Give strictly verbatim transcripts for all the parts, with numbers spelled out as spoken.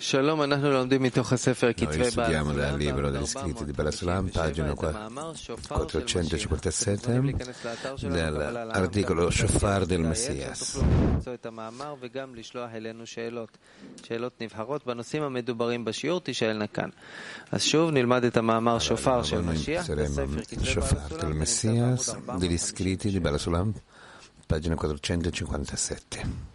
Noi studiamo dal libro degli scritti di Baal HaSulam, pagina quattrocentocinquantasette, dell'articolo Shofar del Messias. Allora, noi saremo il Shofar del Messias degli scritti di Baal HaSulam, pagina quattrocentocinquantasette.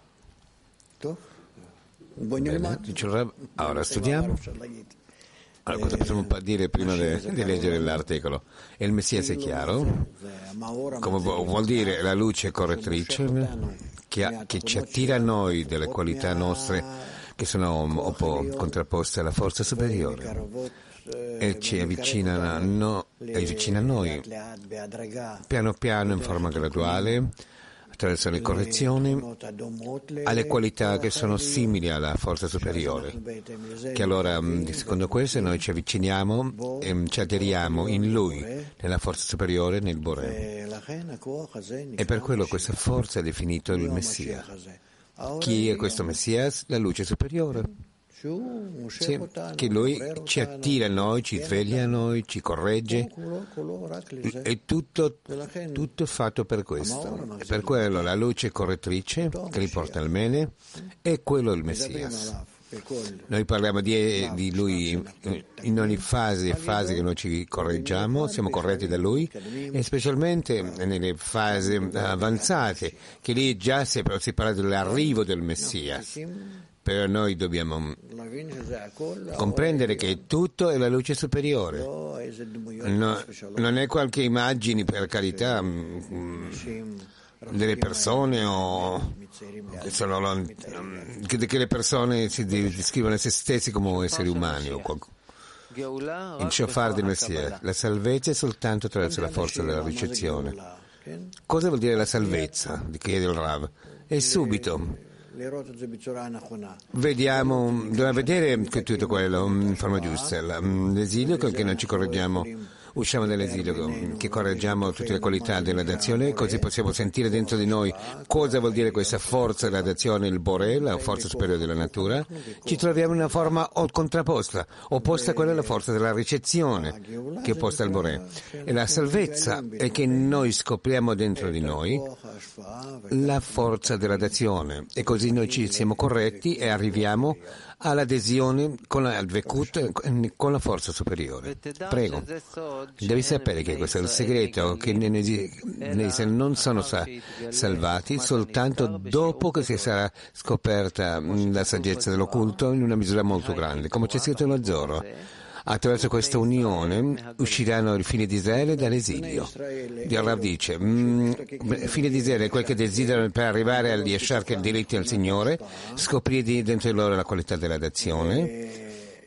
Bene, ora studiamo. Allora, cosa possiamo dire prima di leggere l'articolo? Il Messias è chiaro, come vuol dire la luce correttrice che, ha, che ci attira a noi delle qualità nostre che sono oppo, contrapposte alla forza superiore e ci avvicina a, no, avvicina a noi piano piano in forma graduale attraverso le correzioni alle qualità che sono simili alla forza superiore, che allora secondo questo noi ci avviciniamo e ci aderiamo in Lui, nella forza superiore, nel Boré, e per quello questa forza è definito il Messia. Chi è questo Messias? La luce superiore. Sì, che lui ci attira a noi, ci sveglia a noi, ci corregge, è tutto, tutto fatto per questo. E per quello la luce correttrice che riporta al bene è quello il Messias. Noi parliamo di, di lui in ogni fase e fase che noi ci correggiamo, siamo corretti da lui, e specialmente nelle fasi avanzate, che lì già si, si parla dell'arrivo del Messias. Però noi dobbiamo comprendere che tutto è la luce superiore. No, non è qualche immagine, per carità, delle persone o che, sono, che le persone si descrivono a se stessi come esseri umani. O il Shofar del Messia, la salvezza è soltanto attraverso la forza della ricezione. Cosa vuol dire la salvezza? Di chiede il Rav? È subito. Vediamo, dobbiamo vedere che tutto quello in forma giusta, l'esilio che noi ci correggiamo, usciamo dall'esilio, che correggiamo tutte le qualità della dazione, così possiamo sentire dentro di noi cosa vuol dire questa forza della dazione, il Boré, la forza superiore della natura. Ci troviamo in una forma contrapposta, opposta a quella della forza della ricezione, che è opposta al Boré. E la salvezza è che noi scopriamo dentro di noi la forza della dazione, e così noi ci siamo corretti e arriviamo all'adesione con la, al Vekut, con la forza superiore. Prego. Devi sapere che questo è il segreto, che non sono salvati soltanto dopo che si sarà scoperta la saggezza dell'occulto in una misura molto grande, come c'è scritto nello Zohar. Attraverso questa unione usciranno i figli di Israele dall'esilio. Il Rav dice, figli di Israele, quel che desiderano per arrivare agli Yashar, che è il diritto al Signore, scoprire dentro di loro la qualità della dazione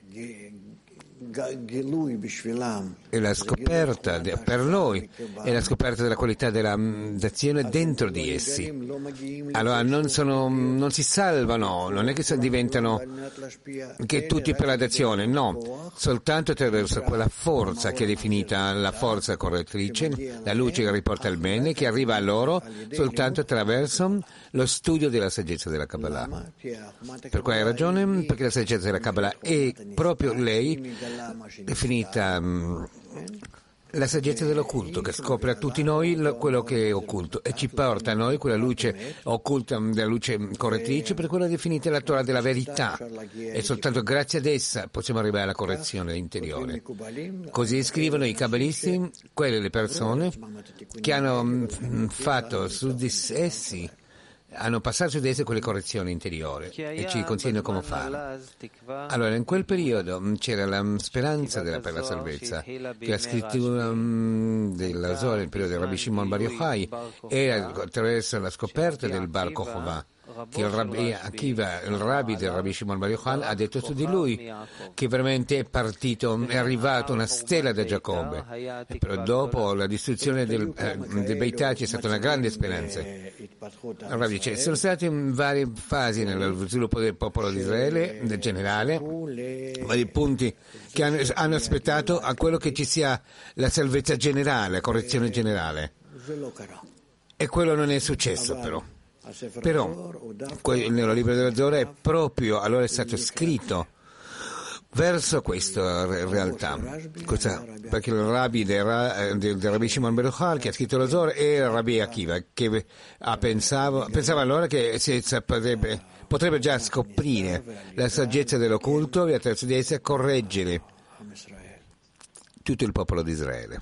e la scoperta per noi è la scoperta della qualità della dazione dentro di essi. Allora non, sono, non si salvano, non è che diventano che tutti per la dazione, no, soltanto attraverso quella forza che è definita la forza correttrice, la luce che riporta il bene, che arriva a loro soltanto attraverso lo studio della saggezza della Kabbalah. Per quale ragione? Perché la saggezza della Kabbalah è proprio lei definita um, la saggezza dell'occulto, che scopre a tutti noi lo, quello che è occulto e ci porta a noi quella luce occulta, della luce correttrice, per quella definita la Torah della verità, e soltanto grazie ad essa possiamo arrivare alla correzione interiore. Così scrivono i kabbalisti, quelle le persone che hanno um, fatto su di essi hanno passato su di esse quelle correzioni interiori e ci consigliano come farlo. Allora, in quel periodo c'era la speranza della, per la salvezza, che la scrittura um, della Zohar nel periodo del Rabbi Shimon Bar Yochai era attraverso la scoperta del Bar Kochva, che il Rabbi Akiva, il Rabbi del Rabbi Shimon Bar Yochai, ha detto su di lui che veramente è partito, è arrivato una stella da Giacobbe, e però dopo la distruzione del, eh, del Beit c'è stata una grande speranza. Il Rabbi dice, sono state varie fasi nello sviluppo del popolo di Israele, del generale, vari punti che hanno, hanno aspettato a quello che ci sia la salvezza generale, la correzione generale, e quello non è successo però. Però nel libro dello Zohar è proprio, allora è stato scritto verso questa realtà, questa, perché il rabbi del, del, del Rabbi Shimon Ben Yochai che ha scritto lo Zohar è il Rabbi Akiva, che ha pensato, pensava allora che si potrebbe, potrebbe già scoprire la saggezza dell'occulto e attraverso di essa correggere tutto il popolo di Israele.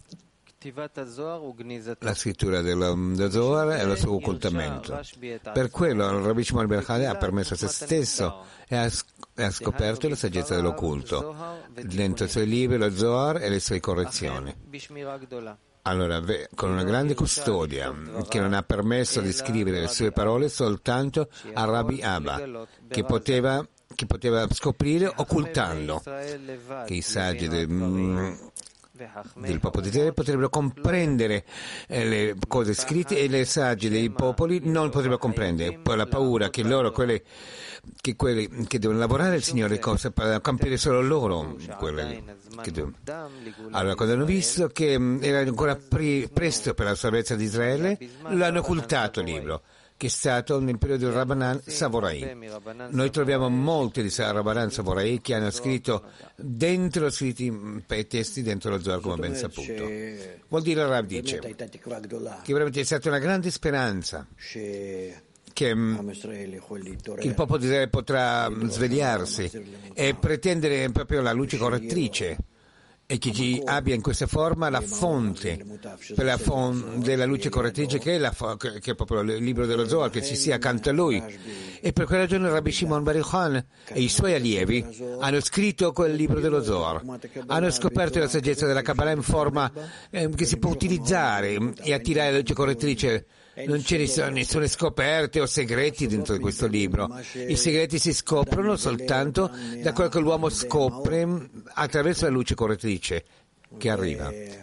La scrittura dello, dello Zohar è il suo occultamento. Per quello il Rabbi Shimon Ben Yochai ha permesso a se stesso e ha, e ha scoperto la saggezza dell'occulto dentro i suoi libri, lo Zohar e le sue correzioni. Allora, con una grande custodia che non ha permesso di scrivere le sue parole soltanto a Rabbi Abba, che poteva, che poteva scoprire occultando che i saggi del del popolo di Israele potrebbero comprendere eh, le cose scritte e le saggi dei popoli non potrebbero comprendere. Poi la paura che loro, quelli che, quelli che devono lavorare il Signore, cosa per capire solo loro. Quelle che devono. Allora, quando hanno visto che mh, era ancora pre- presto per la salvezza di Israele, l'hanno occultato il libro, che è stato nel periodo del Rabbanan Savorai. Noi troviamo molti di Rabbanan Savorai che hanno scritto dentro, scritti i testi dentro lo Zohar, come ben saputo. Vuol dire, il Rav dice, che veramente è stata una grande speranza che, che il popolo di Israele potrà svegliarsi e pretendere proprio la luce correttrice, e che ci abbia in questa forma la fonte per la fonte della luce correttrice, che è, la, che è proprio il libro dello Zohar, che ci sia accanto a lui. E per quella ragione Rabbi Shimon Ben Yochai e i suoi allievi hanno scritto quel libro dello Zohar, hanno scoperto la saggezza della Kabbalah in forma eh, che si può utilizzare e attirare la luce correttrice. Non c'è nessune scoperte o segreti dentro di questo libro. I segreti si scoprono soltanto da quello che l'uomo scopre attraverso la luce correttrice che arriva. E,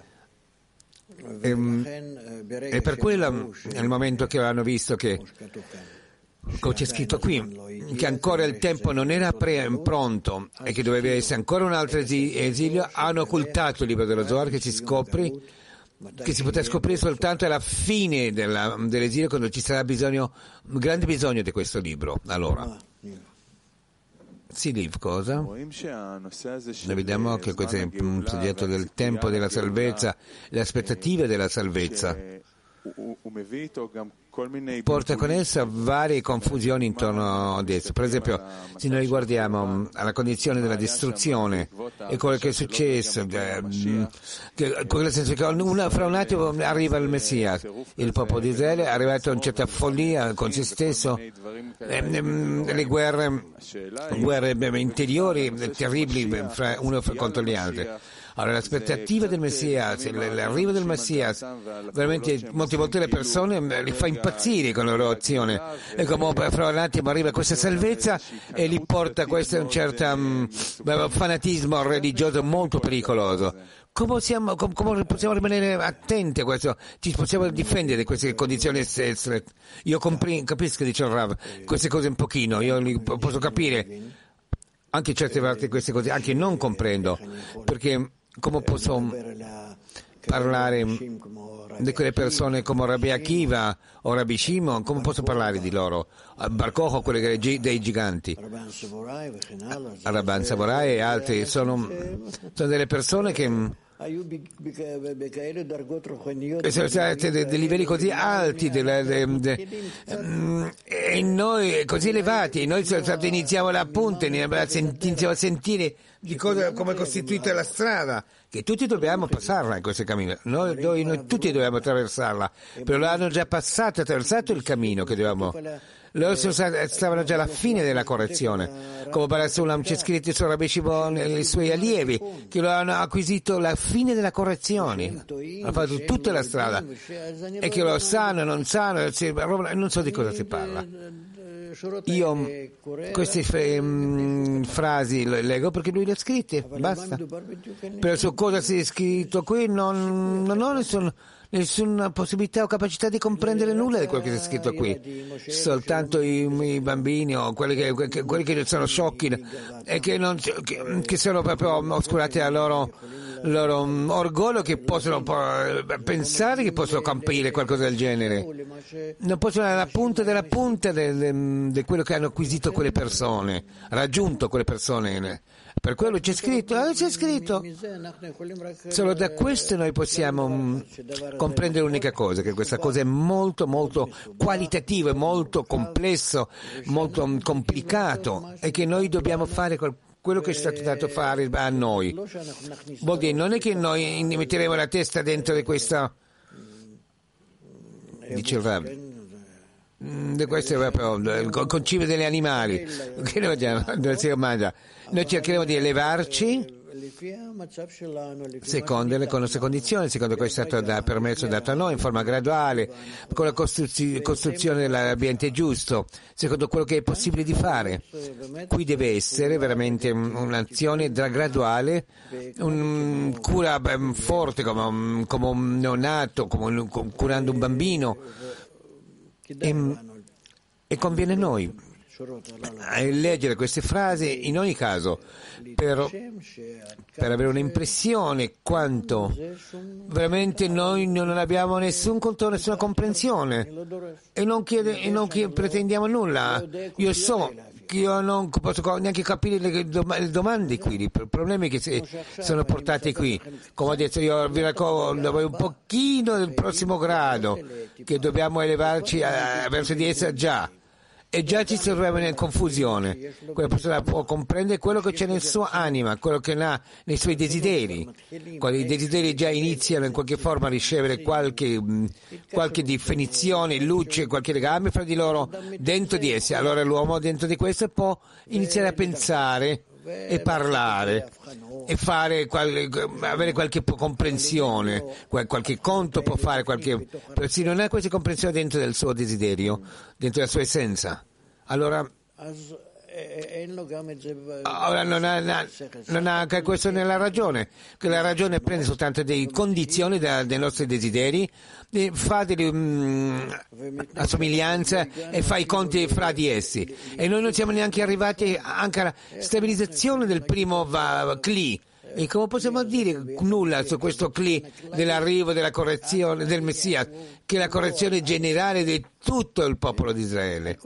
e per quello, nel momento che hanno visto che, come c'è scritto qui, che ancora il tempo non era pre- pronto e che doveva essere ancora un altro esilio, hanno occultato il libro dello Zohar, che si scopre che si potrà scoprire soltanto alla fine della, dell'esilio, quando ci sarà bisogno, un grande bisogno di questo libro. Allora, sì, Liv, cosa? Noi vediamo che questo è un soggetto del tempo della salvezza, le aspettative della salvezza. Porta con essa varie confusioni intorno ad esso. Per esempio, se noi guardiamo alla condizione della distruzione e quello che è successo, eh, che, nel senso che una, fra un attimo arriva il Messia, il popolo di Israele è arrivato a una certa follia con se stesso, eh, le guerre, guerre interiori terribili fra uno contro gli altri. Allora, l'aspettativa del Messia, l'arrivo del Messia, veramente molte volte le persone li fa impazzire con la loro azione, e come fra un attimo arriva questa salvezza e li porta a questo un certo um, fanatismo religioso molto pericoloso. Come possiamo, com, come possiamo rimanere attenti a questo? Ci possiamo difendere da queste condizioni strette? Io compri, capisco, dice il Rav, queste cose un pochino, io li posso capire, anche certe volte queste cose, anche non comprendo, perché come posso parlare di quelle persone come Rabbi Akiva o Rabbi Shimon, come posso parlare di loro? Bar Kochba, quelle dei giganti, Rabban Savorai e altri, sono, sono delle persone che sono state dei livelli così alti della, de, de, de, e noi così elevati, e noi iniziamo la punta, iniziamo a sentire di cosa, come è costituita la strada, che tutti dobbiamo passarla in questo cammino, noi, noi, noi tutti dobbiamo attraversarla, però l'hanno già passato, attraversato il cammino che dobbiamo. Loro stavano già alla fine della correzione, come Barasulam c'è scritto su Rabbi Shimon e i suoi allievi, che lo hanno acquisito alla fine della correzione, hanno fatto tutta la strada, e che lo sanno, non sanno, non so di cosa si parla. Io queste um, frasi le leggo perché lui le ha scritte, basta. Per su cosa si è scritto qui non, non ho nessun, nessuna possibilità o capacità di comprendere nulla di quello che è scritto qui. Soltanto i, i bambini o quelli che, che, quelli che sono sciocchi e che, non, che, che sono proprio oscurati dal loro, loro um, orgoglio, che possono uh, pensare che possono capire qualcosa del genere. Non possono alla punta della punta di quello che hanno acquisito quelle persone, raggiunto quelle persone. Per quello c'è scritto, eh, c'è scritto. Solo da questo noi possiamo mh, comprendere l'unica cosa, che questa cosa è molto molto qualitativa, molto complesso, molto mh, complicato, e che noi dobbiamo fare quel, quello che è stato dato fare a noi. Vuol dire, non è che noi metteremo la testa dentro di questa, dice il Rav, di questo è proprio il concime degli animali che noi, non si mangia. Noi cercheremo di elevarci secondo le nostre condizioni, secondo quello che è stato da, permesso dato a noi in forma graduale, con la costruzzi, costruzione dell'ambiente giusto, secondo quello che è possibile di fare. Qui deve essere veramente un'azione graduale, un cura forte come un, come un neonato, come un, curando un bambino, e, e conviene a noi leggere queste frasi in ogni caso per, per avere un'impressione quanto veramente noi non abbiamo nessun controllo, nessuna comprensione e non, chiede, e non chiede, pretendiamo nulla. Io so che io non posso neanche capire le, le domande qui, i problemi che si, sono portati qui. Come ho detto, io vi racconto un pochino del prossimo grado, che dobbiamo elevarci a, verso di essa già. E già ci troviamo in confusione. Quella persona può comprendere quello che c'è nella sua anima, quello che ha nei suoi desideri. Quando i desideri già iniziano in qualche forma a ricevere qualche, qualche definizione, luce, qualche legame fra di loro dentro di essi, allora l'uomo dentro di questo può iniziare a pensare e parlare e fare qual, avere qualche comprensione, qualche conto può fare, qualche, se non ha questa comprensione dentro del suo desiderio, dentro la sua essenza, allora ora non ha, non ha anche questo nella ragione, che la ragione prende soltanto delle condizioni da, dei nostri desideri, fa delle um, assomiglianze e fa i conti fra di essi, e noi non siamo neanche arrivati anche alla stabilizzazione del primo va, cli. E come possiamo dire nulla su questo cli dell'arrivo della correzione del Messia, che è la correzione generale di tutto il popolo di Israele,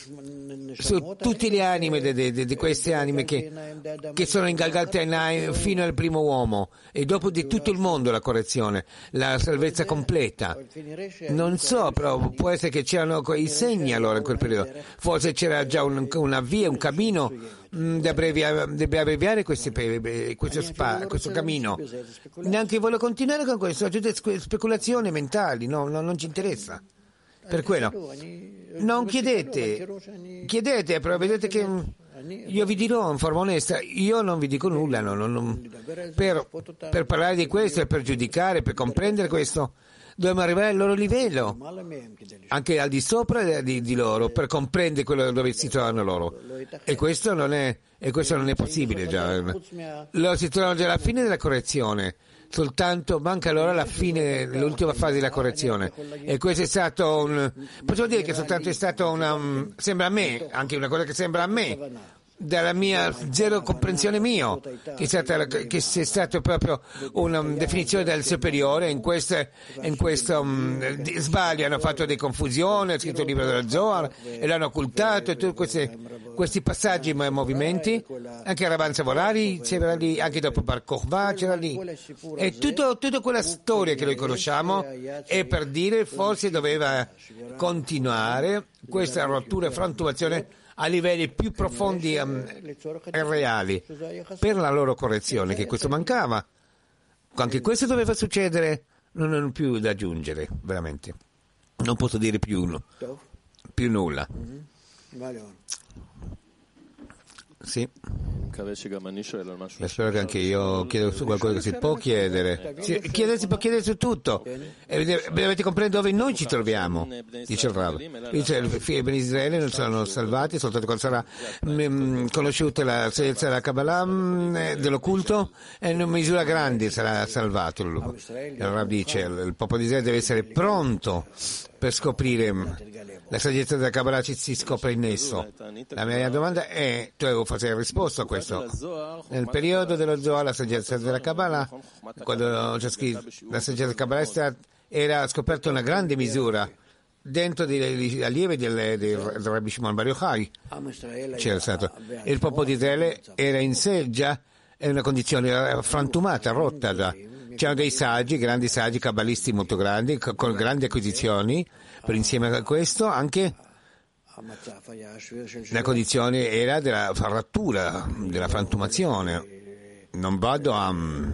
su tutte le anime di, di, di queste anime che, che sono in Galgalta fino al primo uomo, e dopo di tutto il mondo la correzione, la salvezza completa. Non so, però può essere che c'erano i segni allora in quel periodo, forse c'era già un, una via, un cammino da abbreviare questi, questo, spa, questo cammino. Neanche voglio continuare con questo, sono tutte speculazioni mentali, no, no, non ci interessa. Per quello non chiedete, chiedete, però vedete che io vi dirò in forma onesta, io non vi dico nulla, no, no, no, per, per parlare di questo e per giudicare, per comprendere questo, dobbiamo arrivare al loro livello, anche al di sopra di, di loro, per comprendere quello dove si trovano loro, e questo non è, e questo non è possibile già. Loro si trovano già alla fine della correzione, soltanto manca loro la fine, l'ultima fase della correzione, e questo è stato un, possiamo dire che soltanto è stato una, sembra a me, anche una cosa che sembra a me, dalla mia zero comprensione mio, che è stata, che è stato proprio una definizione del superiore. In questo, in questo um, sbaglio hanno fatto delle confusioni, hanno scritto il libro dello Zohar e l'hanno occultato, e tutti questi, questi passaggi e movimenti, anche Rabban Savolari c'era lì, anche dopo Bar Kokhba c'era lì, e tutto, tutta quella storia che noi conosciamo è per dire forse doveva continuare questa rottura e frantumazione a livelli più profondi um, e reali, per la loro correzione, che questo mancava. Anche questo doveva succedere, non ho più da aggiungere, veramente. Non posso dire più, più nulla. Sì. E spero che anche io chiedo su qualcosa che si può chiedere. Si, chiede, si può chiedere su tutto. E dovete comprendere dove noi ci troviamo, dice il Rav. Dice i figli di Israele non sono salvati soltanto quando sarà mh, conosciuta la saggezza della Kabbalah mh, dell'occulto, e in misura grande sarà salvato. Il Rav dice il, il popolo di Israele deve essere pronto per scoprire la saggezza della Kabbalah, ci si scopre in esso. La mia domanda è, tu avevo risposto a questo. Nel periodo dello Zohar, la saggezza della Kabbalah, quando c'è scritto la saggezza della Kabbalah, era scoperta una grande misura dentro gli allievi del, del, del Rabbi Shimon Bar Yochai. C'era stato. Il popolo di Israele era in sé già in una condizione frantumata, rotta da. C'erano dei saggi, grandi saggi, kabbalisti molto grandi, con grandi acquisizioni, per insieme a questo anche la condizione era della frattura, della frantumazione. Non vado a,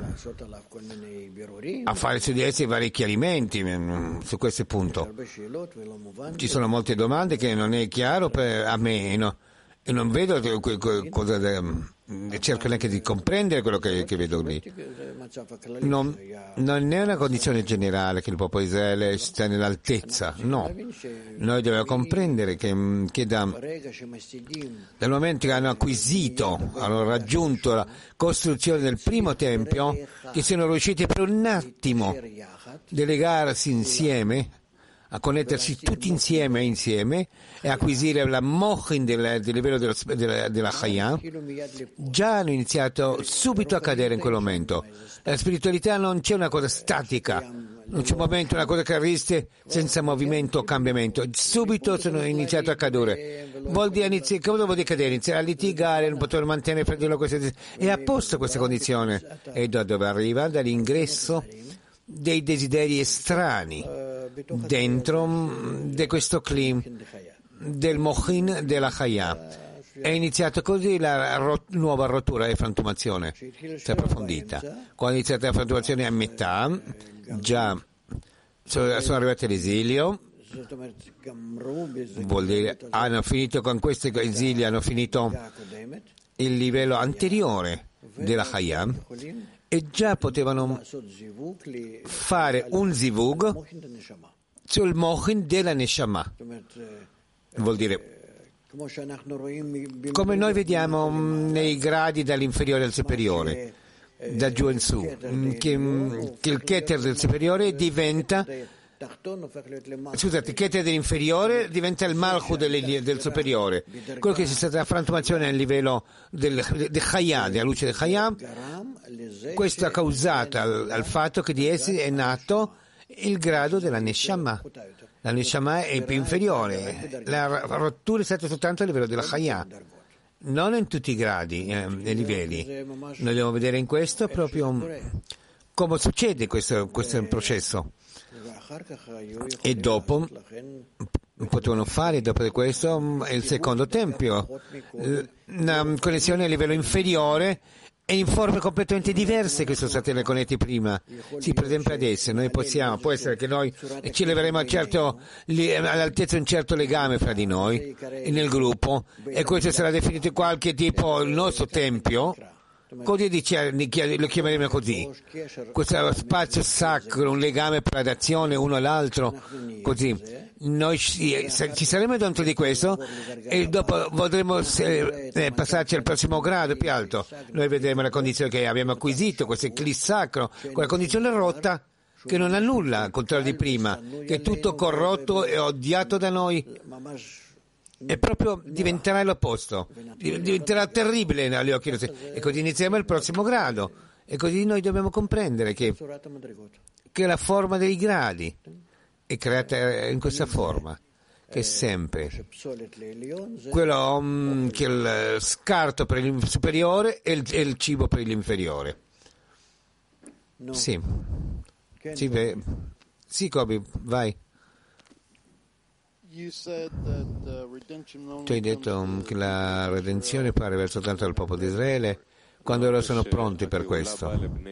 a fare su di essi vari chiarimenti su questo punto. Ci sono molte domande che non è chiaro per, a me, no? E non vedo cosa, cerco neanche di comprendere quello che, che vedo lì. Non, non è una condizione generale che il popolo di Israele sta nell'altezza, no. Noi dobbiamo comprendere che, che da, dal momento che hanno acquisito, hanno raggiunto la costruzione del primo tempio, che sono riusciti per un attimo a delegarsi insieme, a connettersi tutti insieme insieme e acquisire la mochin del, del livello della, della, della Chaya, già hanno iniziato subito a cadere in quel momento. La spiritualità non c'è una cosa statica, non c'è un momento, una cosa che resiste senza movimento o cambiamento. Subito sono iniziato a cadere. Vuol dire, inizi, cosa vuol dire cadere? Iniziare a litigare, non poter mantenere fratello queste. È a posto questa condizione. E da dove arriva? Dall'ingresso dei desideri estranei dentro di questo clima del mochin della Chaya. È iniziata così la rot- nuova rottura e frantumazione, si è approfondita. Quando è iniziata la frantumazione a metà, già sono, sono arrivati all'esilio, vuol dire hanno finito con questo esilio, hanno finito il livello anteriore della Chaya e già potevano fare un zivug sul mochin della Neshama. Vuol dire, come noi vediamo nei gradi dall'inferiore al superiore, da giù in su, che, che il keter del superiore diventa, scusate, il keter dell'inferiore diventa il malchut del, del superiore. Quello che c'è stata la frantumazione a livello del, del Chaya, della luce del Chaya, questo ha causato al, al fatto che di essi è nato il grado della Neshama. La Neshama è più inferiore, la rottura è stata soltanto a livello della Chaya, non in tutti i gradi e eh, livelli. Noi dobbiamo vedere in questo proprio come succede questo, questo processo. E dopo potevano fare, dopo di questo, il secondo tempio, una connessione a livello inferiore e in forme completamente diverse che sono state le connette prima. Sì, per esempio adesso noi possiamo, può essere che noi ci leveremo a certo, all'altezza di un certo legame fra di noi e nel gruppo, e questo sarà definito qualche tipo il nostro tempio, così dice, lo chiameremo così, questo spazio sacro, un legame per l'azione uno all'altro, così. Noi ci, ci saremo dentro di questo e dopo vorremmo eh, passarci al prossimo grado più alto. Noi vedremo la condizione che abbiamo acquisito, questo eclissi sacro, quella condizione rotta che non ha nulla al contrario di prima, che è tutto corrotto e odiato da noi, e proprio diventerà l'opposto, diventerà terribile agli occhi nostri, e così inizieremo il prossimo grado, e così noi dobbiamo comprendere che, che la forma dei gradi è creata in questa forma, che è sempre quello um, che è il scarto per il superiore e il, e il cibo per l'inferiore. Sì, sì, beh, sì, Kobi, vai. Tu hai detto che la redenzione può arrivare soltanto al popolo di Israele quando loro sono pronti per questo.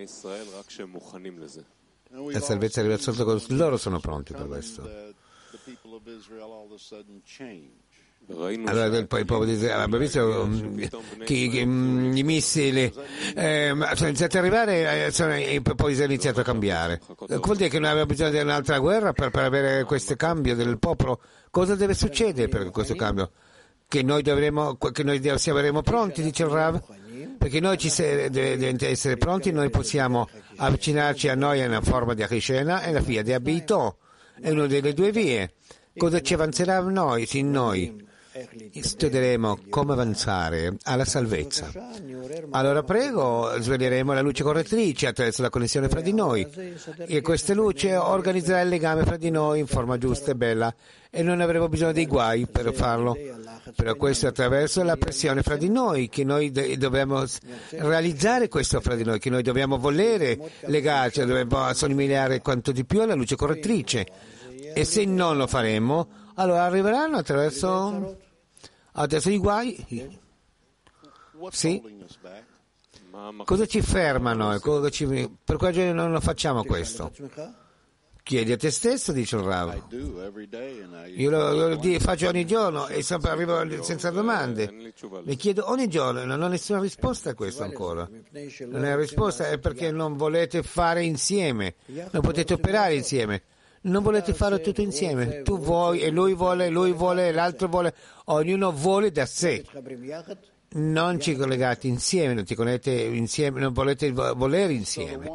La salvezza arriva soltanto quando loro sono pronti per questo. Allora il popolo di Israele abbiamo visto che, che i missili eh, sono iniziati ad arrivare e sono, il popolo di Israele ha iniziato a cambiare. Vuol dire che noi abbiamo bisogno di un'altra guerra per, per avere questo cambio del popolo? Cosa deve succedere per questo cambio? Che noi dovremo, che noi saremo pronti, dice il Rav? Perché noi ci se, deve essere pronti, noi possiamo avvicinarci a noi in una forma di Achishena e la figlia di Abito, è una delle due vie. Cosa ci avanzerà a noi, in noi? Studieremo come avanzare alla salvezza. Allora prego, sveglieremo la luce correttrice attraverso la connessione fra di noi e questa luce organizzerà il legame fra di noi in forma giusta e bella e non avremo bisogno di guai per farlo. Però questo è attraverso la pressione fra di noi che noi dobbiamo realizzare questo fra di noi, che noi dobbiamo volere legarci, dobbiamo assomigliare quanto di più alla luce correttrice e se non lo faremo allora arriveranno attraverso Adesso i guai? Sì? Cosa ci fermano? Cosa ci... Per quale non lo facciamo questo? Chiedi a te stesso, dice il Rav. Io lo, lo faccio ogni giorno e sempre arrivo senza domande. Mi chiedo ogni giorno, non ho nessuna risposta a questo ancora. Non è risposta, è perché non volete fare insieme, non potete operare insieme. Non volete fare tutto insieme, tu vuoi e lui vuole, lui vuole, l'altro vuole, ognuno vuole da sé. Non ci collegate insieme, non ti connette insieme, non volete volere insieme.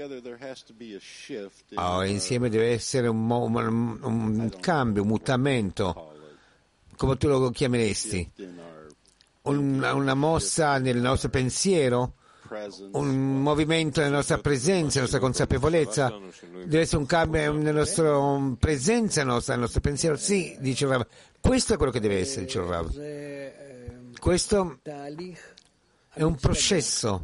Oh, insieme deve essere un, un, un cambio, un mutamento, come tu lo chiameresti, una, una mossa nel nostro pensiero. Un movimento nella nostra presenza, nella nostra consapevolezza, deve essere un cambio nella nostra presenza, nel nostro, nostro pensiero. Sì, dice il Rav. Questo è quello che deve essere, dice il Rav. Questo è un processo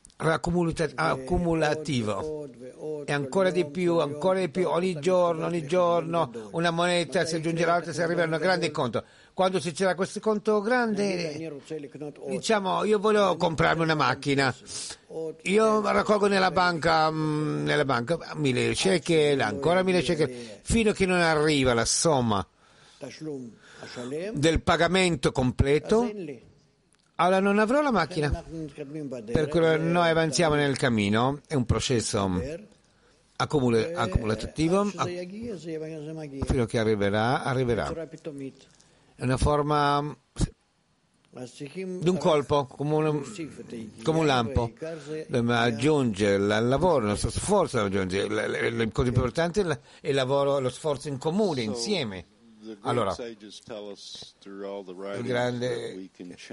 accumulativo e ancora di più, ancora di più, ogni giorno, ogni giorno una moneta si aggiunge l'altra, si arriva a un grande conto. Quando si c'era questo conto grande, diciamo, io voglio comprarmi una macchina, io raccolgo nella banca, nella banca mille shekel, ancora mille shekel, fino a che non arriva la somma del pagamento completo, allora non avrò la macchina. Per cui noi avanziamo nel cammino, è un processo accumul- accumulativo fino a che arriverà, arriverà. È una forma di un colpo, come un, come un lampo. Dobbiamo aggiungere il lavoro, il nostro sforzo, aggiungere. La cosa importante è il lavoro, lo sforzo in comune, insieme. Allora, il grande...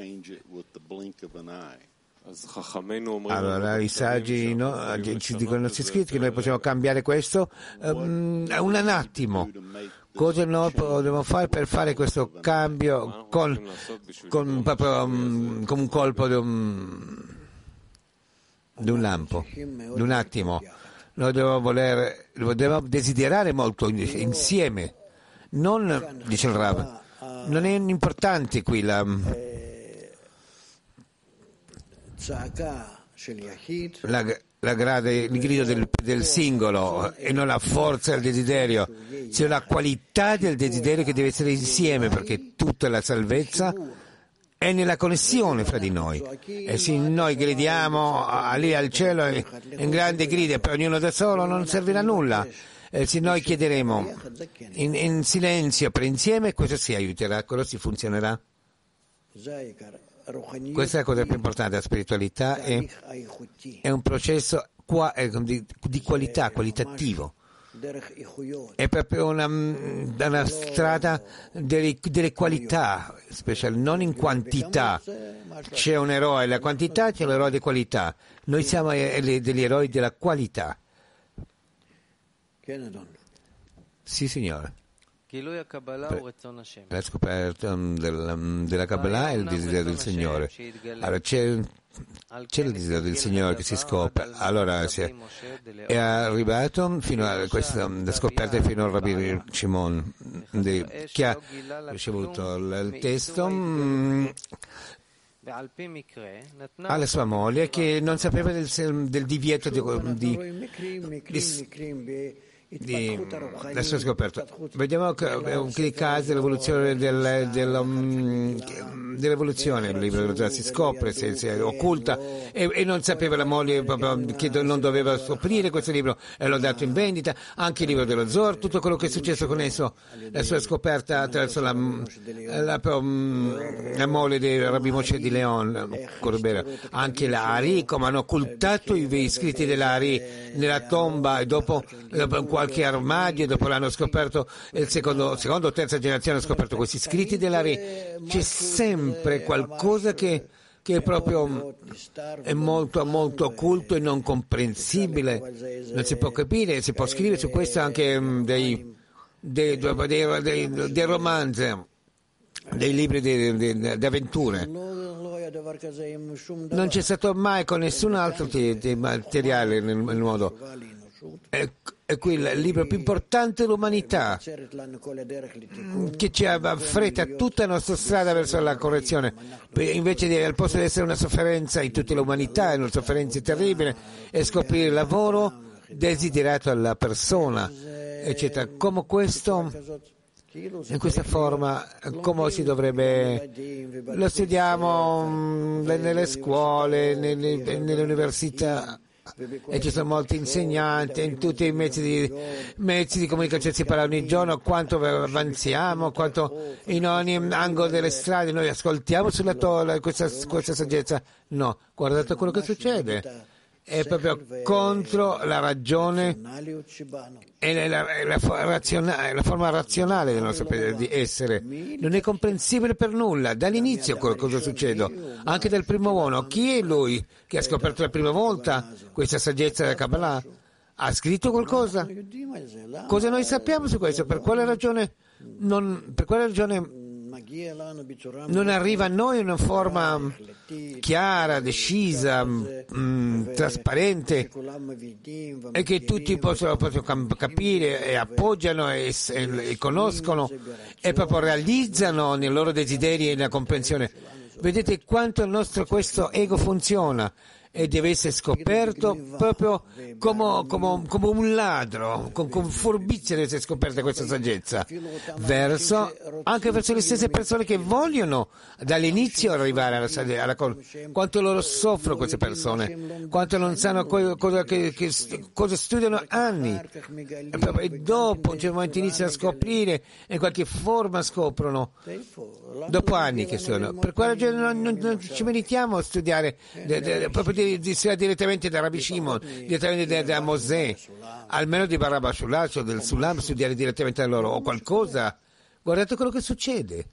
Allora, i saggi no, ci dicono i nostri scritti che noi possiamo cambiare questo um, un attimo. Cosa noi dobbiamo fare per fare questo cambio con, con, proprio, um, con un colpo di un, di un lampo, di un attimo? Noi dobbiamo voler, dobbiamo desiderare molto insieme. Non, dice il Rav, non è importante qui la, la, la grade, il grido del, del singolo e non la forza del desiderio, c'è la qualità del desiderio che deve essere insieme, perché tutta la salvezza è nella connessione fra di noi. E se noi gridiamo lì al cielo in grande grida per ognuno da solo non servirà a nulla. Eh, se noi chiederemo in, in silenzio per insieme, questo si aiuterà, quello si funzionerà. Questa è la cosa più importante, la spiritualità è, è un processo qua, è di, di qualità, qualitativo. È proprio una, una strada delle, delle qualità, special, non in quantità. C'è un eroe della quantità, c'è l'eroe di qualità. Noi siamo degli eroi della qualità. Sì, signore. La scoperta della, della Kabbalah è il desiderio del Signore. Allora, c'è, c'è il desiderio del Signore che si scopre. Allora si è, è arrivato fino a questa scoperta fino al Rabbi Shimon di, che ha ricevuto il, il testo mh, alla sua moglie che non sapeva del, del divieto di, di, di di, la sua scoperta. Vediamo che, che i casi dell'evoluzione del, del, um, dell'evoluzione, il libro dello Zohar si scopre, si, si occulta e, e non sapeva la moglie che non doveva scoprire questo libro e l'ho dato in vendita, anche il libro dello Zohar, tutto quello che è successo con esso, la sua scoperta attraverso la, la, la, la moglie di Rabbi Moshe di Leon, anche l'Ari, come hanno occultato i scritti dell'Ari nella tomba e dopo, dopo qualche armadio, dopo l'hanno scoperto il secondo, secondo o terza generazione hanno scoperto questi scritti dell'Ari. C'è sempre qualcosa che, che è proprio è molto molto occulto e non comprensibile, non si può capire, si può scrivere su questo anche dei, dei, dei, dei, dei romanzi, dei libri di, di, di avventure. Non c'è stato mai con nessun altro di, di materiale nel, nel mondo. È, è qui il libro più importante dell'umanità che ci affretta tutta la nostra strada verso la correzione. Invece di, al posto di essere una sofferenza in tutta l'umanità, una sofferenza terribile, è scoprire il lavoro desiderato alla persona, eccetera. Come questo, in questa forma, come si dovrebbe, lo studiamo nelle scuole, nelle, nelle università, e ci sono molti insegnanti in tutti i mezzi di, mezzi di comunicazione, si parla ogni giorno quanto avanziamo, quanto in ogni angolo delle strade noi ascoltiamo sulla tolla questa, questa saggezza. No, guardate quello che succede. È proprio contro la ragione e la, la, la, la forma razionale del nostro di essere. Non è comprensibile per nulla. Dall'inizio cosa succede? Anche dal primo uomo. Chi è lui che ha scoperto la prima volta questa saggezza della Kabbalah? Ha scritto qualcosa? Cosa noi sappiamo su questo? Per quale ragione non, per quale ragione non arriva a noi in una forma chiara, decisa, mh, trasparente e che tutti possono, possono capire e appoggiano e, e, e conoscono e proprio realizzano nei loro desideri e nella comprensione. Vedete quanto il nostro questo ego funziona e deve essere scoperto proprio come, come, come un ladro, con, con furbizia deve essere scoperta questa saggezza, verso, anche verso le stesse persone che vogliono dall'inizio arrivare alla saggezza, alla, quanto loro soffrono queste persone, quanto non sanno cosa, cosa, che, che, cosa studiano anni, e dopo in un certo momento iniziano a scoprire, in qualche forma scoprono, dopo anni che studiano. Per quale ragione non, non, non ci meritiamo a studiare de, de, proprio di, di, direttamente da Rabbi Shimon, direttamente da, da Mosè, almeno di Barabba Shulash o del Sulam, studiare direttamente da loro o qualcosa. Guardate quello che succede.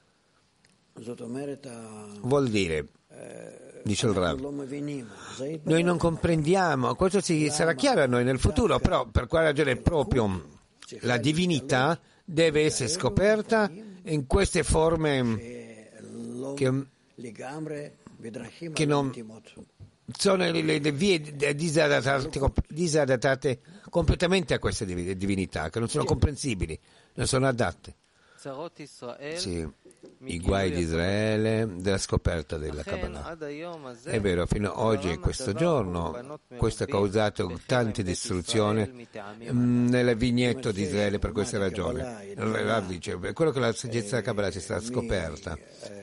Vuol dire, dice il Rav, noi non comprendiamo, questo si, sarà chiaro a noi nel futuro, però per quale ragione proprio la divinità deve essere scoperta in queste forme che, che non sono le, le vie disadattate, disadattate completamente a queste divinità, che non sono comprensibili, non sono adatte. Sì, i guai di Israele della scoperta della Kabbalah. È vero, fino ad oggi, in questo giorno, questo ha causato tante distruzioni nel vigneto di Israele per questa ragione. Il Rav dice, è quello che la saggezza della Kabbalah si sta scoperta.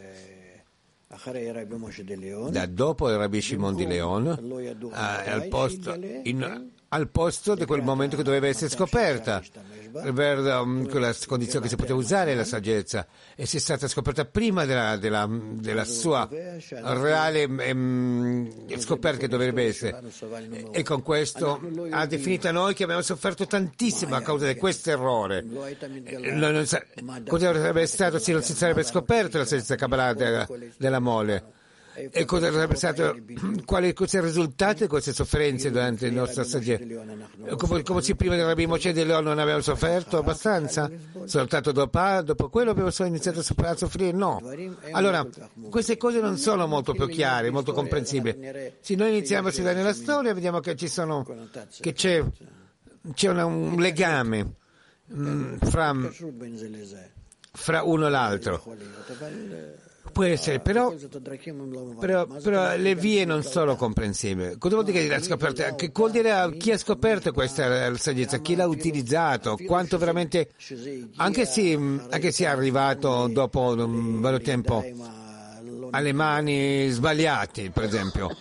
Da dopo il Rabbi Shimon di Leon, al posto, in, al posto di quel momento che doveva essere scoperta, per um, quella condizione che si poteva usare la saggezza, e si è stata scoperta prima della, della, della sua reale um, scoperta che dovrebbe essere, e, e con questo ha definito a noi che abbiamo sofferto tantissimo a causa di questo errore. Non, non sa, cosa sarebbe stato se non si sarebbe scoperto la saggezza Kabbalah della, della mole? E cosa sarebbe stato, quale cosa è il risultato di queste sofferenze durante il nostro saggezza? Come, come se prima del Rabbi Moshe di Leon non avevamo sofferto abbastanza? Soltanto dopo, dopo quello abbiamo iniziato a soffrire? No. Allora, queste cose non sono molto più chiare, molto comprensibili. Se noi iniziamo a studiare nella storia, vediamo che ci sono, che c'è, c'è una, un legame mh, fra, fra uno e l'altro. Può essere, però, però, però le vie non sono comprensibili. Cosa vuol dire che l'ha scoperta? Che vuol dire chi ha scoperto questa saggezza? Chi l'ha utilizzato? Quanto veramente, anche se, anche se è arrivato dopo un bel tempo alle mani sbagliate, per esempio.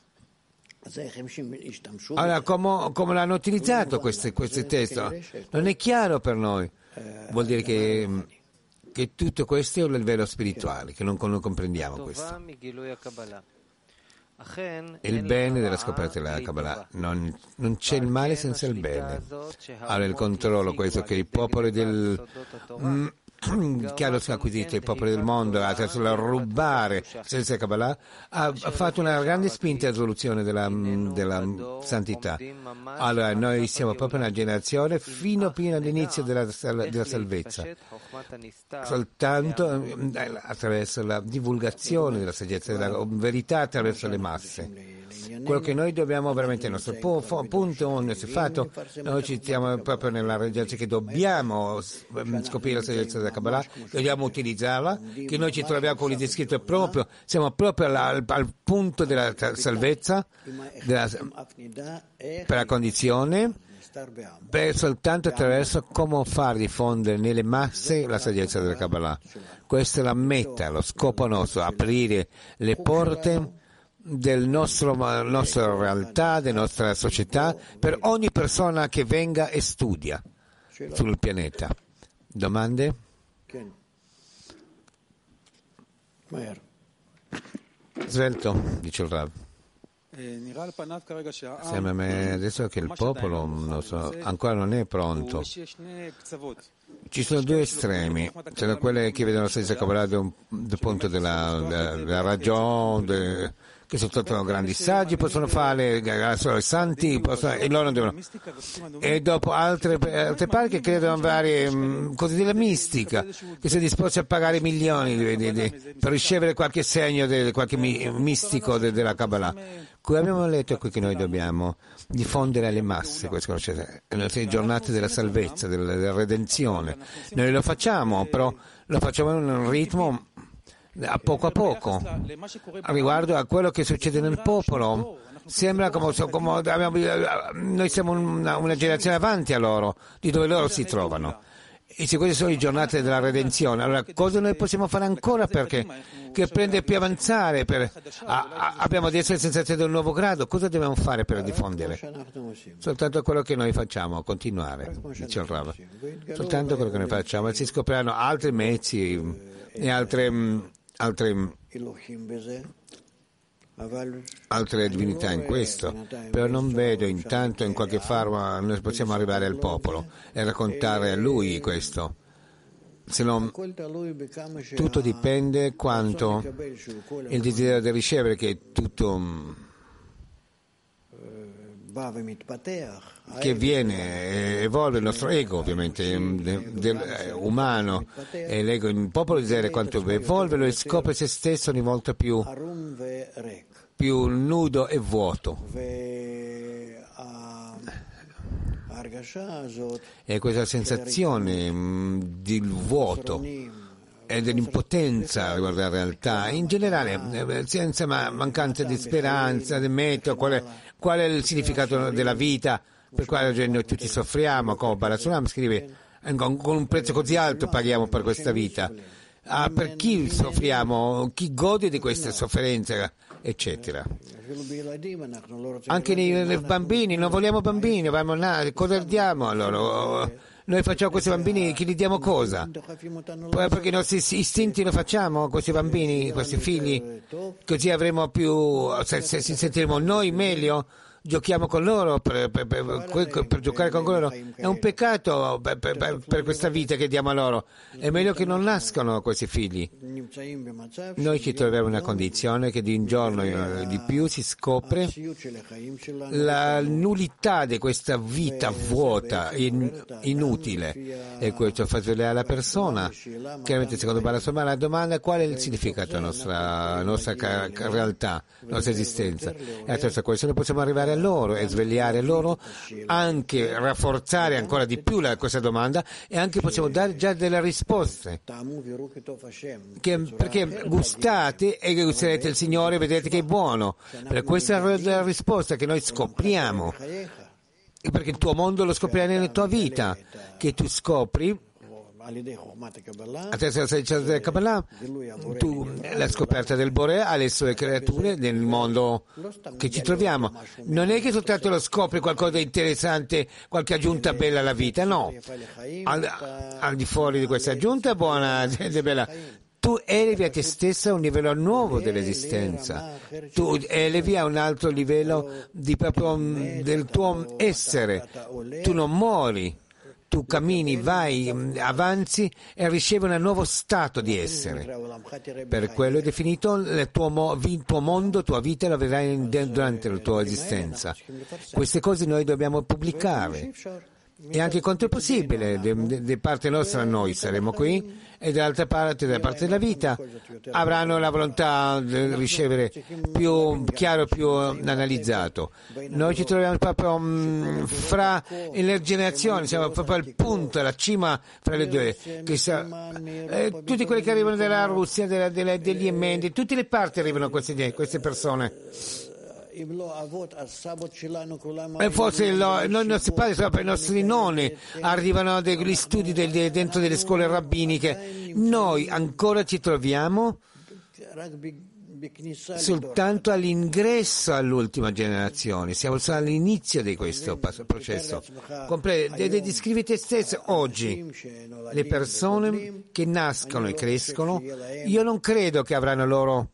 Allora, come, come l'hanno utilizzato questi, questi testi? Non è chiaro per noi. Vuol dire che che tutto questo è un livello spirituale, che non, non comprendiamo questo. Il bene della scoperta della Kabbalah, non, non c'è il male senza il bene. Allora il controllo, questo che i popoli del... Mm, che hanno acquisito i popoli del mondo attraverso la rubare senza Kabbalah ha, ha fatto una grande spinta all'evoluzione della, della santità. Allora noi siamo proprio una generazione fino, fino all'inizio della, della salvezza, soltanto attraverso la divulgazione della saggezza, della verità attraverso le masse. Quello che noi dobbiamo veramente, il nostro punto, il nostro fatto, noi ci stiamo proprio nella regione che dobbiamo scoprire la saggezza della Kabbalah, dobbiamo utilizzarla, che noi ci troviamo con il descritto proprio, siamo proprio al, al punto della salvezza, della, per la condizione, per soltanto attraverso come far diffondere nelle masse la saggezza della Kabbalah. Questa è la meta, lo scopo nostro, aprire le porte del nostro nostra realtà, della nostra società, per ogni persona che venga e studia sul pianeta. Domande? Svelto, dice il Rav. Sembra a me adesso che il popolo non so, ancora non è pronto. Ci sono due estremi, c'è da quelle che vedono la stessa Kabbalah dal punto della, della, della ragione, de, che sono tutti grandi saggi, possono fare, sono santi, possono, e loro non devono. E dopo altre, altre parti che credono in varie um, cose della mistica, che sono disposti a pagare milioni di, di, di, per ricevere qualche segno, di, qualche mi, mistico de, della Kabbalah. Qui abbiamo letto qui che noi dobbiamo diffondere alle masse queste cose, le giornate della salvezza, della, della redenzione. Noi lo facciamo, però lo facciamo in un ritmo a poco a poco. Riguardo a quello che succede nel popolo, sembra come, come abbiamo, noi siamo una, una generazione avanti a loro, di dove loro si trovano. E se queste sono le giornate della redenzione, allora cosa noi possiamo fare ancora perché che prende più avanzare? Per, a, a, abbiamo adesso la sensazione di un nuovo grado, cosa dobbiamo fare per diffondere? Soltanto quello che noi facciamo, continuare, dice il Rav. Soltanto quello che noi facciamo, e si scopriranno altri mezzi e altre, altre altre divinità in questo, però non vedo intanto in qualche forma noi possiamo arrivare al popolo e raccontare a lui questo, se no tutto dipende quanto il desiderio di ricevere, che è tutto che viene, evolve il nostro ego ovviamente del, del, umano, e l'ego in popolo di Israele quanto evolve lo scopre se stesso ogni volta più più nudo e vuoto, e questa sensazione mh, di vuoto e dell'impotenza riguardo alla realtà in generale, senza mancanza di speranza, di metodo, qual è, qual è il significato della vita per quale noi tutti soffriamo, come Barasulam scrive, con un prezzo così alto paghiamo per questa vita. Ah, per chi soffriamo, chi gode di queste sofferenze, eccetera. Anche nei, nei bambini, non vogliamo bambini, vogliamo nare, cosa diamo a loro? Noi facciamo questi bambini, chi gli diamo cosa? Poi perché i nostri istinti lo facciamo, questi bambini, questi figli, così avremo più, se, se, se sentiremo noi meglio, giochiamo con loro per, per, per, per giocare con loro. È un peccato per, per, per questa vita che diamo a loro. È meglio che non nascano questi figli. Noi ci troviamo in una condizione che di un giorno di più si scopre la nullità di questa vita vuota, in, inutile, e questo fa svegliare la persona. Chiaramente secondo Barasoma la domanda è qual è il significato della nostra, nostra realtà, nostra esistenza, e attraverso questo noi possiamo arrivare a loro e svegliare loro, anche rafforzare ancora di più la, questa domanda, e anche possiamo dare già delle risposte. Che, perché gustate e gusterete il Signore e vedete che è buono. Per questa è la risposta che noi scopriamo. Perché il tuo mondo lo scoprirai nella tua vita, che tu scopri attraverso la saggezza del Kabbalah, tu la scoperta del Bore alle sue creature nel mondo che ci troviamo. Non è che soltanto lo scopri qualcosa di interessante, qualche aggiunta bella alla vita, no. Al, al di fuori di questa aggiunta buona e bella, tu elevi a te stessa un livello nuovo dell'esistenza, tu elevi a un altro livello di proprio del tuo essere, tu non muori. Tu cammini, vai, avanzi e ricevi un nuovo stato di essere. Per quello è definito il tuo, il tuo mondo, tua vita la vedrai durante la tua esistenza. Queste cose noi dobbiamo pubblicare. E anche quanto è possibile, da parte nostra noi saremo qui e dall'altra parte, dalla parte della vita, avranno la volontà di ricevere più chiaro, più analizzato. Noi ci troviamo proprio mh, fra le generazioni, siamo proprio al punto, alla cima fra le due. Che sa, eh, tutti quelli che arrivano dalla Russia, della, della, degli Yemen, tutte le parti arrivano queste, queste persone. E forse lo, non i nostri padri, proprio i nostri nonni arrivano degli studi del, dentro delle scuole rabbiniche. Noi ancora ci troviamo soltanto all'ingresso all'ultima generazione, siamo solo all'inizio di questo processo. Compre- descrivi te stesso oggi, le persone che nascono e crescono, io non credo che avranno loro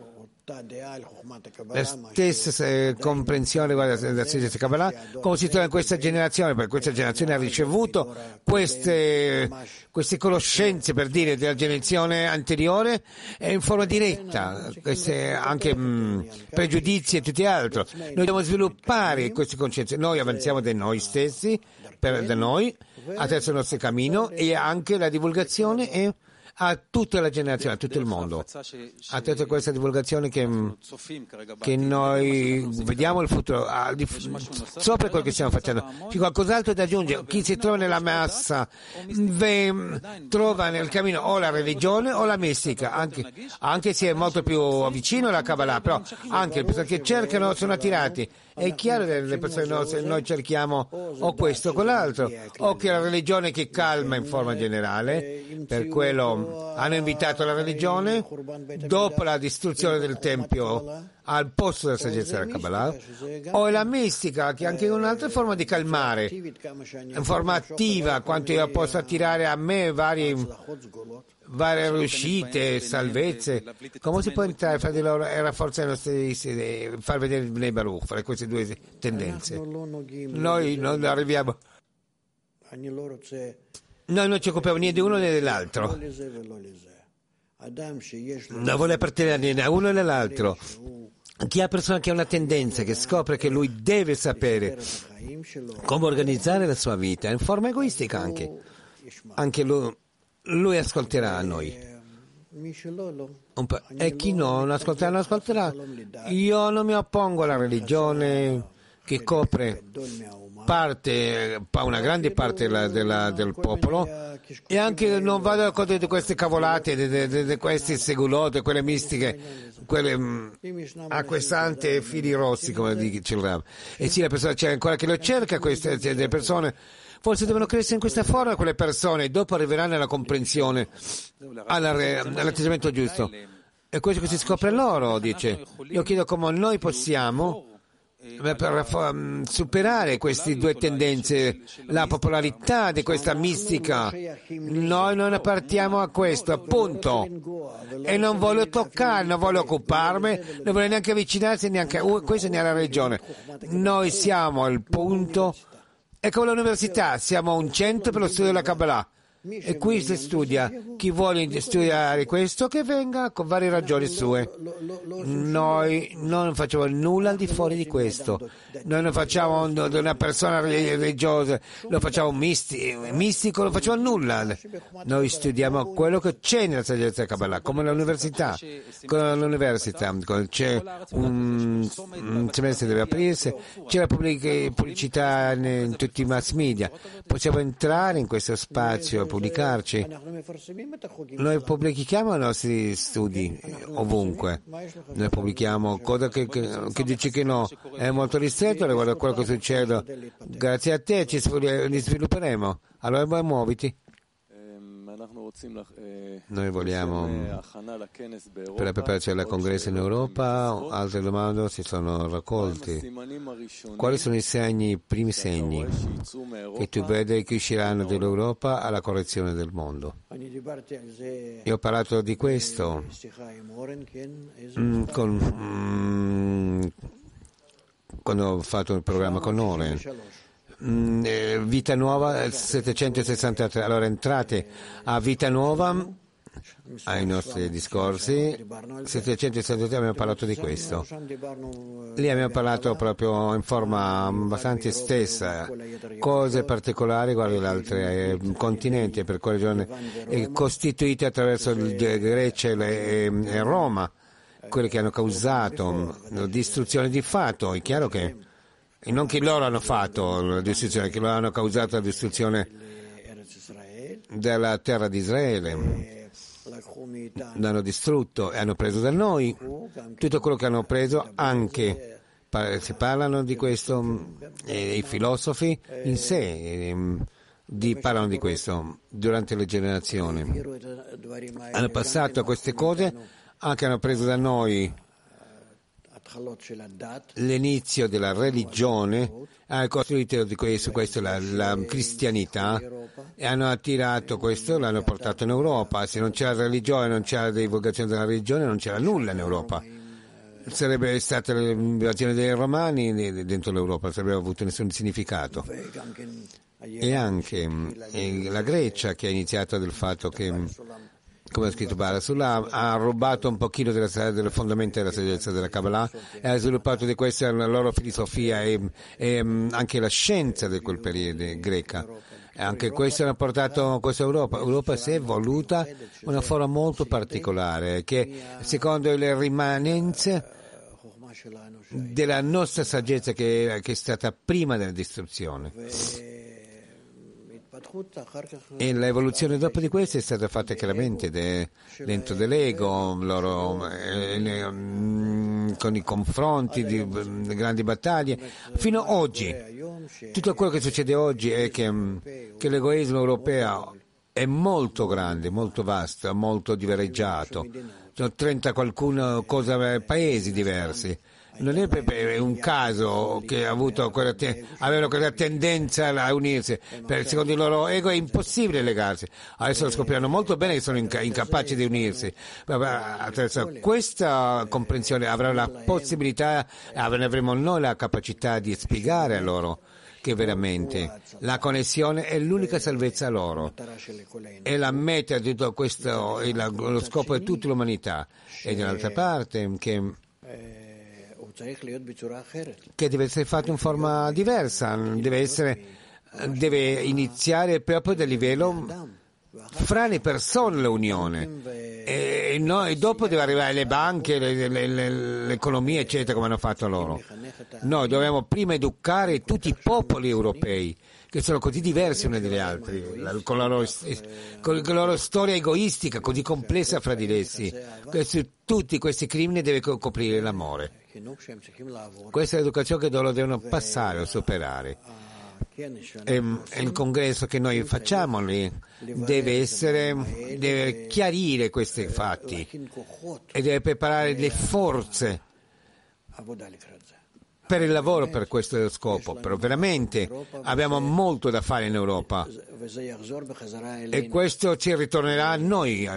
la stessa eh, comprensione della saggezza Kabbalah come si trova in questa generazione, perché questa generazione ha ricevuto queste, queste conoscenze, per dire, della generazione anteriore eh, in forma diretta, queste anche mh, pregiudizi e tutto altro. Noi dobbiamo sviluppare queste concezioni, noi avanziamo da noi stessi, per, da noi, attraverso il nostro cammino, e anche la divulgazione e a tutta la generazione, a tutto il mondo, attraverso questa divulgazione che, che noi vediamo il futuro, sopra quello che stiamo facendo. C'è qualcos'altro da aggiungere? Chi si trova nella massa ve, trova nel cammino o la religione o la mistica, anche, anche se è molto più vicino alla Kabbalah, però anche le persone che cercano sono attirati. È chiaro che le persone nostre, noi cerchiamo o questo o quell'altro, o che la religione che calma in forma generale, per quello hanno invitato la religione dopo la distruzione del Tempio al posto della saggezza della Kabbalah, o la mistica che è anche un'altra forma di calmare, in forma attiva, quanto io posso attirare a me vari varie riuscite, salvezze. Come si può entrare fra di loro e rafforzare i nostri, far vedere nei Baruch, fra queste due tendenze? Noi non arriviamo, noi non ci occupiamo né di uno né dell'altro, non vuole appartenere né a uno né all'altro. Chi ha persona che ha una tendenza, che scopre che lui deve sapere come organizzare la sua vita in forma egoistica, anche anche lui Lui ascolterà a noi. E chi non ascolterà, non ascolterà. Io non mi oppongo alla religione che copre parte, una grande parte della, della, del popolo, e anche non vado a contro di queste cavolate, di, di, di, di queste segulote, quelle mistiche, quelle mh, acquestanti fili rossi, come dice. E sì, la persona c'è ancora che lo cerca, queste delle persone. Forse devono crescere in questa forma quelle persone, dopo arriveranno alla comprensione, alla, all'atteggiamento giusto. E questo che si scopre loro, dice. Io chiedo come noi possiamo per superare queste due tendenze, la popolarità di questa mistica. Noi non appartiamo a questo, appunto. E non voglio toccare, non voglio occuparmi, non voglio neanche avvicinarsi neanche a questo né alla regione. Noi siamo al punto. È come l'università, siamo un centro per lo studio della Kabbalah. E qui si studia, chi vuole studiare questo che venga con varie ragioni sue. Noi non facciamo nulla al di fuori di questo, noi non facciamo di una persona religiosa, lo facciamo mistico, mistico non facciamo nulla, noi studiamo quello che c'è nella saggezza della Kabbalah, come all'università, come all'università, c'è un, un semestre deve aprirsi, c'è la pubblicità in tutti i mass media, possiamo entrare in questo spazio, pubblicarci. Noi pubblichiamo i nostri studi ovunque, noi pubblichiamo cosa che, che, che dice che no, è molto ristretto riguardo a quello che succede, grazie a te ci li svilupperemo, allora muoviti. Noi vogliamo, per la preparazione del congresso in Europa, altre domande si sono raccolte. Quali sono i segni, i primi segni che tu vedi che usciranno dall'Europa alla correzione del mondo? Io ho parlato di questo mm, con, mm, quando ho fatto il programma con Oren. Vita Nuova settecentosessantatré, allora entrate a Vita Nuova ai nostri discorsi settecentosessantatré abbiamo parlato di questo, lì abbiamo parlato proprio in forma abbastanza estesa, cose particolari riguardo gli altri eh, continenti, per quelle ragione è costituite attraverso il, Grecia e, e Roma, quelle che hanno causato la distruzione di fatto. È chiaro che e non che loro hanno fatto la distruzione, che loro hanno causato la distruzione della terra di Israele, l'hanno distrutto e hanno preso da noi tutto quello che hanno preso, anche si parlano di questo, e i filosofi in sé e, di, parlano di questo durante le generazioni, hanno passato queste cose, anche hanno preso da noi l'inizio della religione, ha costruito di questo, questo la, la cristianità e hanno attirato questo, l'hanno portato in Europa. Se non c'era religione, non c'era divulgazione della religione, non c'era nulla in Europa. Sarebbe stata l'invasione dei romani dentro l'Europa, non sarebbe avuto nessun significato. E anche e la Grecia, che ha iniziato del fatto che, come ha scritto Bara Sulam, ha rubato un pochino delle, delle fondamenta della saggezza della Kabbalah e ha sviluppato di questa la loro filosofia e, e anche la scienza di quel periodo greca. E anche questo hanno portato questa Europa. L'Europa si è evoluta in una forma molto particolare che secondo le rimanenze della nostra saggezza che, che è stata prima della distruzione. E l'evoluzione dopo di questo è stata fatta chiaramente de, dentro dell'ego, loro, eh, eh, con i confronti di, di grandi battaglie, fino ad oggi. Tutto quello che succede oggi è che, che l'egoismo europeo è molto grande, molto vasto, molto divereggiato. Sono trenta qualcuno cosa, paesi diversi. Non è un caso che ha avuto quella te- avevano quella tendenza a unirsi, per, secondo il loro ego è impossibile legarsi. Adesso lo scopriranno molto bene che sono inca- incapaci di unirsi. Attraverso questa comprensione avranno la possibilità, avremo noi la capacità di spiegare a loro che veramente la connessione è l'unica salvezza a loro, è la meta di tutto questo, è la, lo scopo di tutta l'umanità. E dall'altra parte che che deve essere fatto in forma diversa, deve, essere, deve iniziare proprio dal livello fra le persone l'unione e, no, e dopo deve arrivare le banche, le, le, le, l'economia eccetera, come hanno fatto loro. Noi dobbiamo prima educare tutti i popoli europei che sono così diversi uni dagli altri, con la loro, con la loro storia egoistica così complessa fra di essi. Questi, tutti questi crimini deve coprire l'amore. Questa è l'educazione che loro devono passare o superare. E, e il congresso che noi facciamo lì deve essere, deve chiarire questi fatti e deve preparare le forze per il lavoro per questo scopo. Però veramente abbiamo molto da fare in Europa e questo ci ritornerà a noi,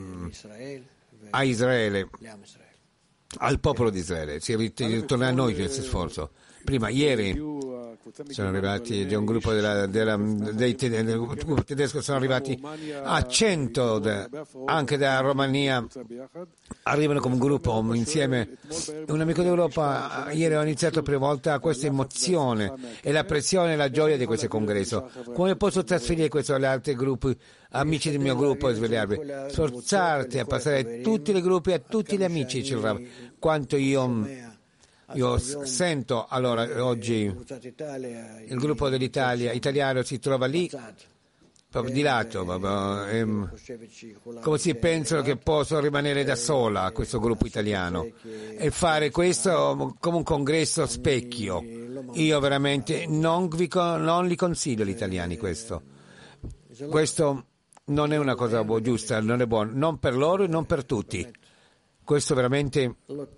a Israele, al popolo di Israele, si ritornerà a noi questo sforzo. Prima, ieri, sono arrivati di un gruppo della, della, dei, del gruppo tedesco, sono arrivati a cento de, anche da Romania, arrivano come un gruppo insieme. Un amico d'Europa ieri ho iniziato per prima volta questa emozione e la pressione e la gioia di questo congresso. Come posso trasferire questo agli altri gruppi, amici del mio gruppo, e svegliarvi? Sforzarti a passare a tutti i gruppi, a tutti gli amici, dice il Rav. Quanto io Io sento, allora, oggi il gruppo dell'Italia italiano si trova lì, proprio di lato, come si pensano che posso rimanere da sola, questo gruppo italiano, e fare questo come un congresso specchio. Io veramente non, vi, non li consiglio gli italiani questo. Questo non è una cosa giusta, non è buono, non per loro e non per tutti. Questo veramente...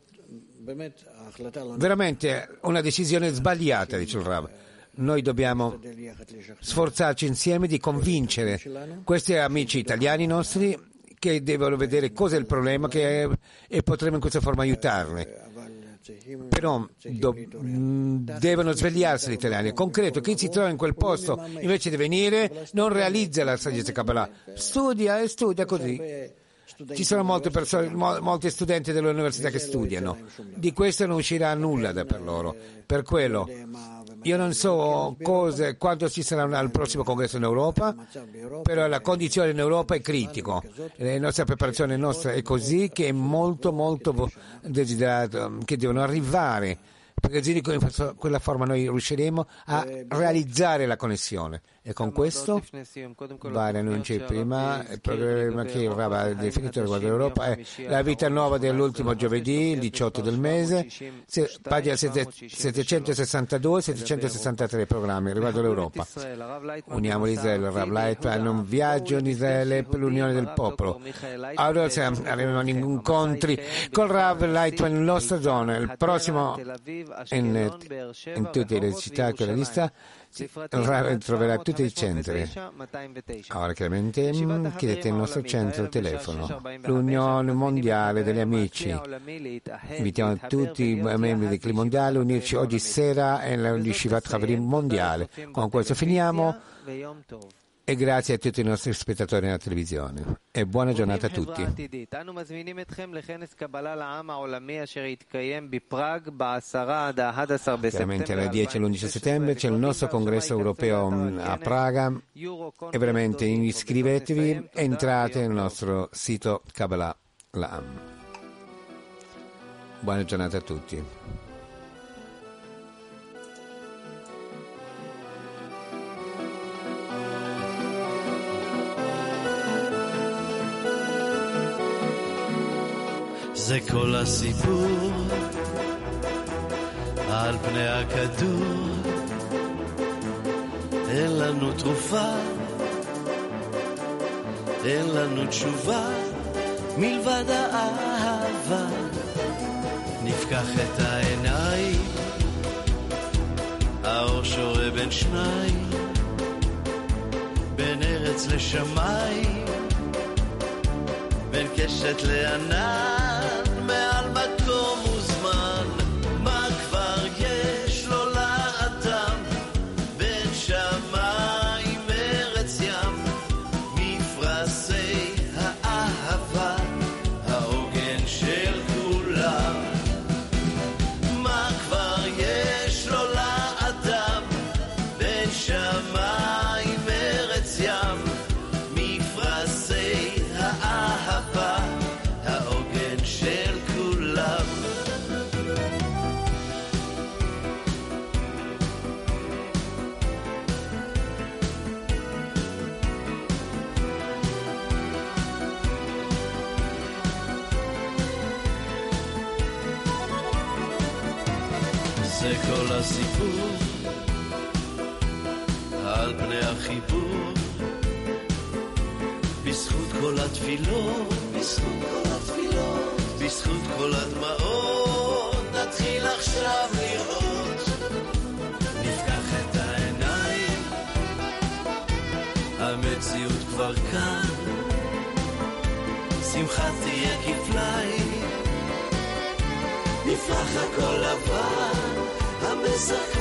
veramente una decisione sbagliata, dice il Rav. Noi dobbiamo sforzarci insieme di convincere questi amici italiani nostri che devono vedere cosa è il problema che è, e potremo in questa forma aiutarli. Però do, mh, devono svegliarsi gli italiani. È concreto, chi si trova in quel posto invece di venire non realizza la saggezza Kabbalah, studia e studia così. Ci sono molte persone, mo, molti studenti dell'università che studiano, di questo non uscirà nulla da per loro. Per quello io non so cose, quanto ci sarà al prossimo congresso in Europa, però la condizione in Europa è critica, la nostra preparazione nostra è così, che è molto molto desiderato, che devono arrivare, perché di quella forma noi riusciremo a realizzare la connessione. E con questo vari annunci prima, il programma che il Rav ha definito riguardo l'Europa è la vita nuova dell'ultimo giovedì, il diciotto del mese, pagina settecentosessantadue settecentosessantatré programmi riguardo l'Europa. Uniamo l'Israele, il Rav Leitman, un viaggio in Israele per l'unione del popolo. Allora avevamo incontri con il Rav Leitman in nostra zona, il prossimo in, in tutte le città che la lista troverà tutti i centri. Ora chiaramente chiedete il nostro centro telefono, l'Unione Mondiale degli Amici. Invitiamo tutti i membri del Club Mondiale a unirci oggi sera all'Yeshivat Havarim Mondiale. Con questo finiamo e grazie a tutti i nostri spettatori nella televisione e buona giornata a tutti. Chiaramente alle dieci e all'undici settembre c'è il nostro congresso europeo a Praga e veramente iscrivetevi, entrate nel nostro sito Kabbalah La'am. Buona giornata a tutti. זה כל הסיפור על פני הכדור, אין לנו תרופה, אין לנו תשובה מלבד האהבה. נפקח את העיניים, האור שורה בין שניים, בין ארץ לשמיים, בין קשת לענן, מעל מקום וזמן. מה כבר יש לו לאדם, בין שמיים ארץ ים, מפרשי האהבה, העוגן של כולם. מה כבר יש לו לאדם, בין שמיים ארץ ים, מפרשי האהבה, העוגן של כולם. זה כל הסיפור על פני החיבור, בזכות כל התפילות, בזכות כל התפילות, בזכות כל הדמעות, נתחיל עכשיו לראות. נפקח את העיניים, המציאות כבר כאן, שמחה תהיה כפליים, נפרח הכל לבן, המסך